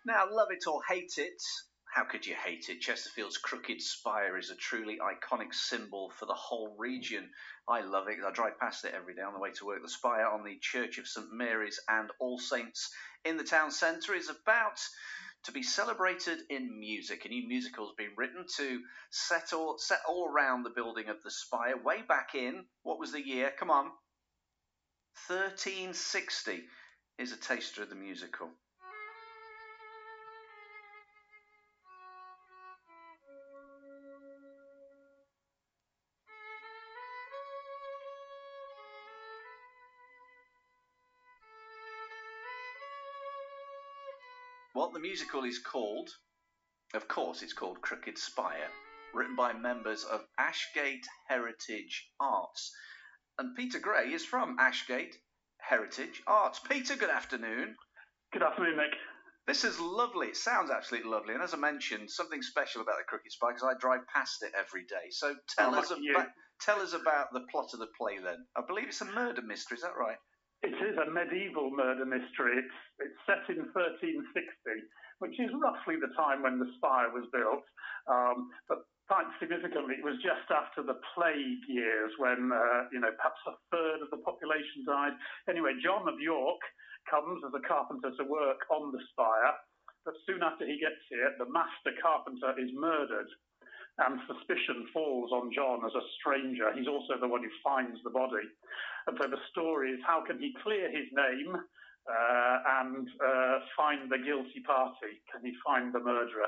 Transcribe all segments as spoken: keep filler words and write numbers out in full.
Now, love it or hate it, how could you hate it? Chesterfield's crooked spire is a truly iconic symbol for the whole region. I love it. I drive past it every day on the way to work. The spire on the Church of St Mary's and All Saints in the town centre is about to be celebrated in music. A new musical has been written to set all, set all around the building of the spire way back in, what was the year? Come on. thirteen sixty is a taster of the musical. What the musical is called, of course, it's called Crooked Spire, written by members of Ashgate Heritage Arts. And Peter Gray is from Ashgate Heritage Arts. Peter, good afternoon. Good afternoon, Nick. This is lovely. It sounds absolutely lovely. And as I mentioned, something special about the Crooked Spire because I drive past it every day. So tell, oh, us about, tell us about the plot of the play then. I believe it's a murder mystery, is that right? It is a medieval murder mystery. It's, it's set in thirteen sixty, which is roughly the time when the spire was built. Um, but quite significantly, it was just after the plague years when, uh, you know, perhaps a third of the population died. Anyway, John of York comes as a carpenter to work on the spire, but soon after he gets here, the master carpenter is murdered. And suspicion falls on John as a stranger. He's also the one who finds the body. And so the story is how can he clear his name uh, and uh, find the guilty party? Can he find the murderer?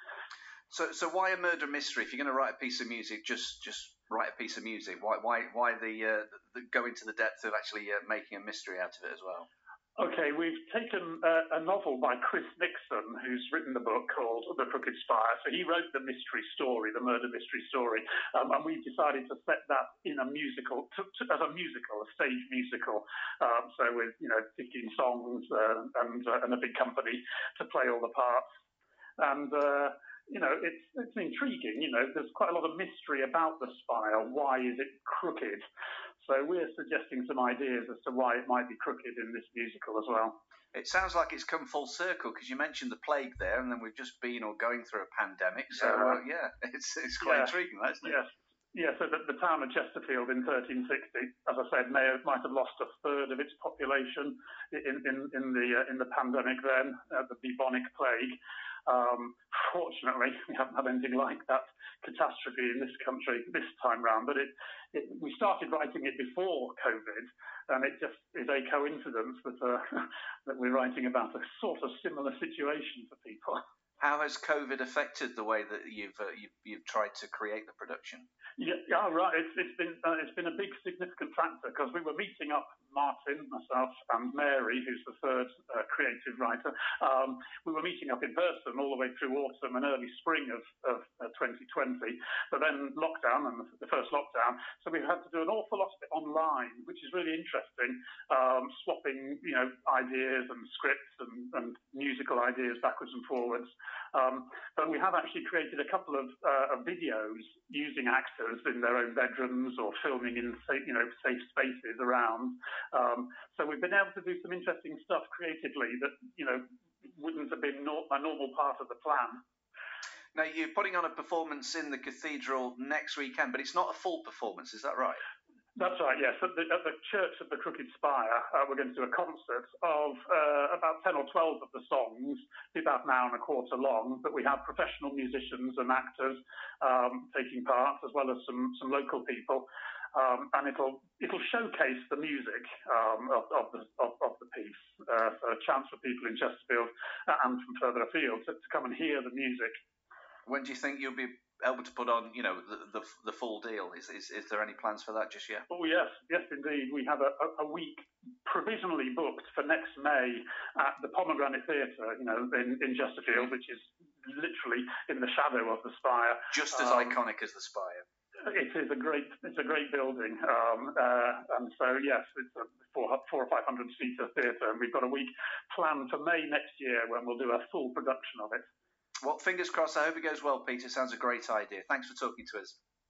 So, so why a murder mystery? If you're going to write a piece of music, just just write a piece of music. Why why why the, uh, the go into the depth of actually uh, making a mystery out of it as well? Okay, we've taken uh, a novel by Chris Nixon, who's written the book called The Crooked Spire. So he wrote the mystery story, the murder mystery story, um, and we've decided to set that in a musical, to, to, as a musical, a stage musical. Um, so with, you know, fifteen songs uh, and, uh, and a big company to play all the parts. And, uh, you know, it's, it's intriguing. You know, there's quite a lot of mystery about the spire. Why is it crooked? So we're suggesting some ideas as to why it might be crooked in this musical as well. It sounds like it's come full circle because you mentioned the plague there, and then we've just been or going through a pandemic. So uh, yeah, it's it's quite yeah. intriguing, isn't it? Yes. Yeah, so the, the town of Chesterfield in thirteen sixty, as I said, may have, might have lost a third of its population in in, in the uh, in the pandemic then, uh, the bubonic plague. Um, fortunately, we haven't had anything like that catastrophe in this country this time round, but it, it, we started writing it before COVID, and it just is a coincidence that, uh, that we're writing about a sort of similar situation for people. How has COVID affected the way that you've uh, you've, you've tried to create the production? Yeah, yeah, right. It's, it's been uh, it's been a big significant factor because we were meeting up, Martin, myself, and Mary, who's the third uh, creative writer. Um, we were meeting up in person all the way through autumn and early spring of, of uh, twenty twenty. But then lockdown and the first lockdown, so we've had to do an awful lot of it online, which is really interesting. Um, swapping, you know, ideas and scripts and, and musical ideas backwards and forwards. Um, but we have actually created a couple of, uh, of videos using actors in their own bedrooms or filming in safe, you know, safe spaces around. Um, so we've been able to do some interesting stuff creatively that, you know, wouldn't have been no- a normal part of the plan. Now, you're putting on a performance in the cathedral next weekend, but it's not a full performance, is that right? That's right, yes. At the, at the Church of the Crooked Spire, uh, we're going to do a concert of uh, about ten or twelve of the songs, about an hour and a quarter long, but we have professional musicians and actors um, taking part, as well as some, some local people. Um, and it'll it'll showcase the music um, of, of, the, of, of the piece, uh, for a chance for people in Chesterfield and from further afield to, to come and hear the music. When do you think you'll be able to put on, you know, the the, the full deal? Is, is is there any plans for that just yet? Oh yes, yes indeed. We have a, a, a week provisionally booked for next May at the Pomegranate Theatre, you know, in, in Chesterfield, which is literally in the shadow of the spire. Just as um, iconic as the spire. It is a great, it's a great building, um, uh, and so yes, it's a four, four or five hundred seater theatre, and we've got a week planned for May next year when we'll do a full production of it. Well, fingers crossed. I hope it goes well, Peter. Sounds a great idea. Thanks for talking to us.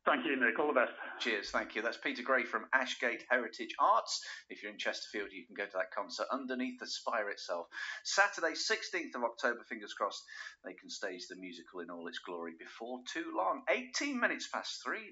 Thank you, Nick. All the best. Cheers, thank you. That's Peter Gray from Ashgate Heritage Arts. If you're in Chesterfield, you can go to that concert underneath the spire itself. Saturday, sixteenth of October, fingers crossed, they can stage the musical in all its glory before too long. eighteen minutes past three.